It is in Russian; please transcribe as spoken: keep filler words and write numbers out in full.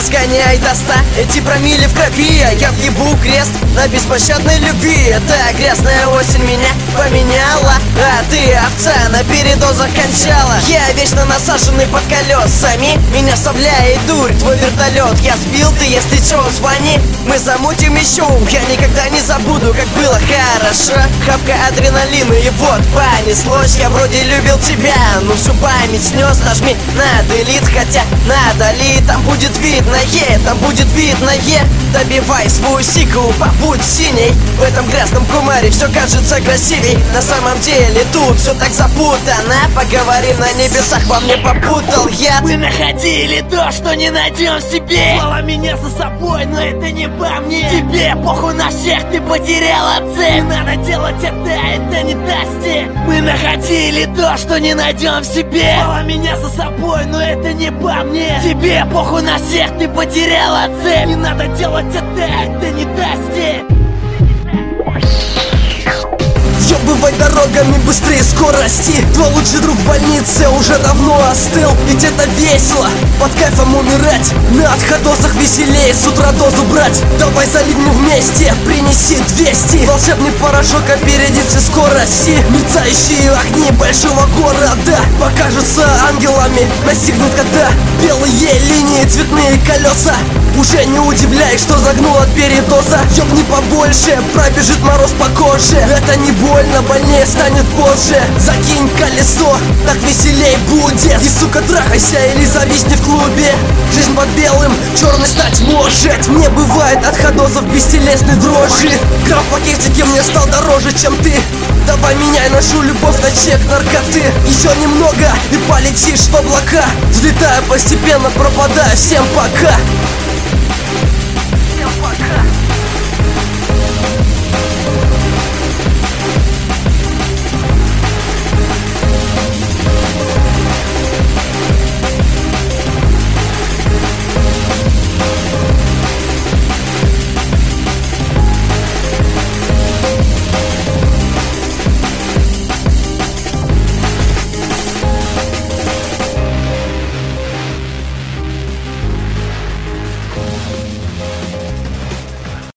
разгоняй до ста. Эти промилле в крови, а я въебу крест на беспощадной любви. Эта грязная осень меня поменяла, а ты, овца, на передозах кончала. Я вечно насаженный под колесами, меня вставляет дурь твой вертолет. Я сбил, ты если чё, звони, мы замутим еще. Я никогда не забуду, как было хорошо. Хапка адреналина и вот понеслось. Я вроде любил тебя, но всю память снес. Нажми на делит, хотя надо ли. Там будет видно, е, там будет видно, е. Добивай свою сику, побудь синей. В этом грязном кумаре все кажется красивей. На самом деле тут все так запутано. Поговорим на небесах, во мне попутал яд. Мы находили то, что не найдем в себе. Слова меня за собой, но это не по мне. Тебе похуй на всех, ты потеряла цель. Не надо делать это, это не даст. Мы находили то, что не найдем в себе. Слова меня за собой, но это не по мне. Тебе похуй на всех, ты потеряла цель. Не надо делать это, это не даст. Въебывай дорогами быстрее скорости. Твой лучший друг в больнице уже давно остыл. Ведь это весело, под кайфом умирать. На отходосах веселее с утра дозу брать. Давай залипнем вместе, принеси двести. Волшебный порошок опередит все скорости. Мерцающие огни большого города покажутся ангелами. Настигнут когда белые линии, цветные колеса. Уже не удивляй, что загнул от передоза. Ёбни побольше, пробежит мороз по коже. Это не больно, больнее станет позже. Закинь колесо, так веселей будет. И сука трахайся или зависни в клубе. Жизнь под белым, черной стать может. Не бывает отходосов без телесной дрожи. Граф в пакетике мне стал дороже, чем ты. Давай меняй нашу любовь на чек наркоты. Еще немного и полетишь в облака. Взлетая постепенно, пропадая, всем пока. Всем пока.